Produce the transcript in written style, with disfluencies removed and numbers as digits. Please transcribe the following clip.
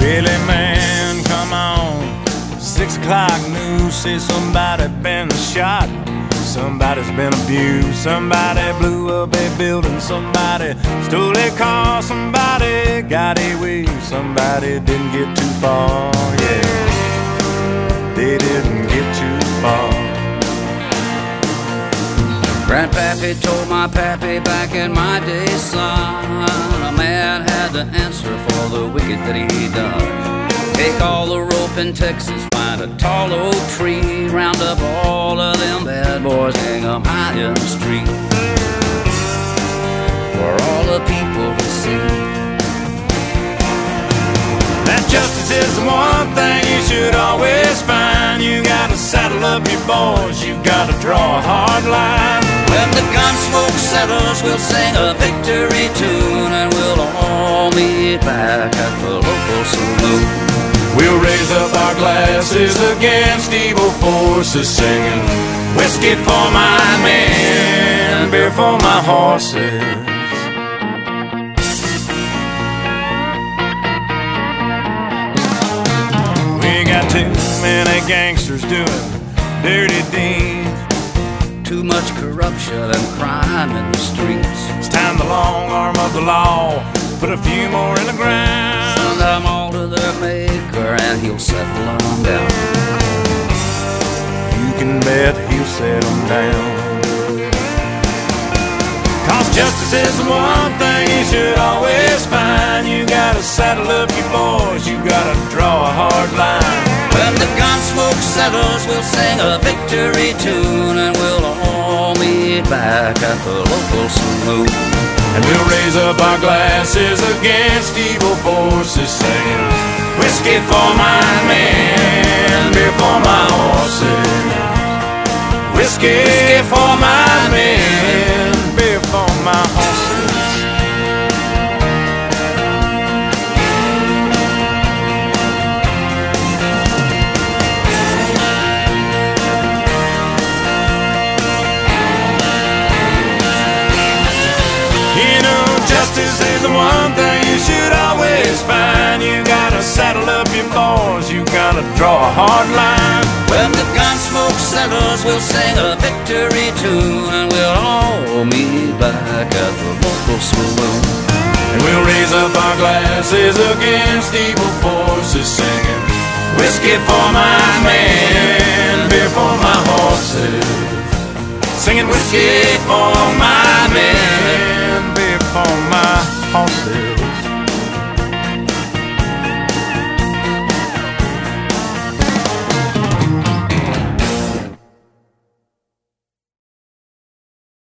Billy man, come on. 6 o'clock news says somebody been shot. Somebody's been abused. Somebody blew up a building. Somebody stole a car. Somebody got away. Somebody didn't get too far. Yeah, they didn't get too far. Grandpappy told my pappy back in my day, son, a man had to answer for the wicked that he done. Take all the rope in Texas, find a tall oak tree, round up all of them bad boys, hang them high in the street for all the people to see. That justice is the one thing you should always find. You gotta saddle up your boys, you gotta draw a hard line. When the gun smoke settles, we'll sing a victory tune, and we'll all meet back at the local saloon. We'll raise up our glasses against evil forces, singing whiskey for my men, beer for my horses. We got too many gangsters doing dirty deeds, too much corruption and crime in the streets. It's time the long arm of the law put a few more in the ground. Send them all to their maker and he'll settle them down. You can bet he'll settle them down. Cause justice is the one thing you should always find. You gotta saddle up your boys, you gotta draw a hard line. When the gun smoke settles, we'll sing a victory tune, and we'll all meet back at the local saloon. And we'll raise up our glasses against evil forces, saying whiskey for my men, beer for my horses. Whiskey for my men, beer for my horses. Justice is the one thing you should always find. You gotta saddle up your boys, you gotta draw a hard line. When the gun smoke settles, we'll sing a victory tune, and we'll all meet back at the local saloon. And we'll raise up our glasses against evil forces, singing whiskey for my men, beer for my horses. Singing whiskey for my men,